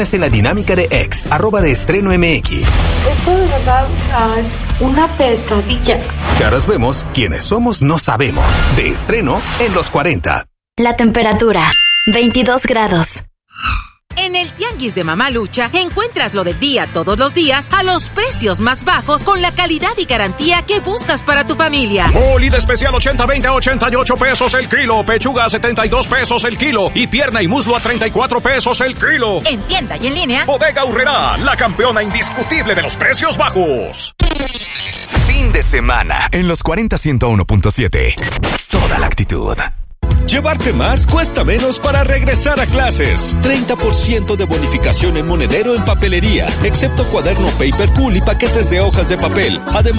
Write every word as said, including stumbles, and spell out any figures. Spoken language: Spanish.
En la dinámica de ex, arroba de estreno M X. Esto de verdad uh, es una pesadilla. Caras vemos, quienes somos no sabemos. De estreno en los cuarenta. La temperatura, veintidós grados. En el Tianguis de Mamalucha encuentras lo del día todos los días a los precios más bajos con la calidad y garantía que buscas para tu familia. Molida especial ochenta veinte a ochenta y ocho pesos el kilo, pechuga a setenta y dos pesos el kilo y pierna y muslo a treinta y cuatro pesos el kilo. En tienda y en línea. Bodega Aurrerá, la campeona indiscutible de los precios bajos. Fin de semana en los cuarenta ciento uno punto siete. Toda la actitud. Llevarte más cuesta menos para regresar a clases. treinta por ciento de bonificación en monedero en papelería, excepto cuaderno Paper Cool y paquetes de hojas de papel. Además,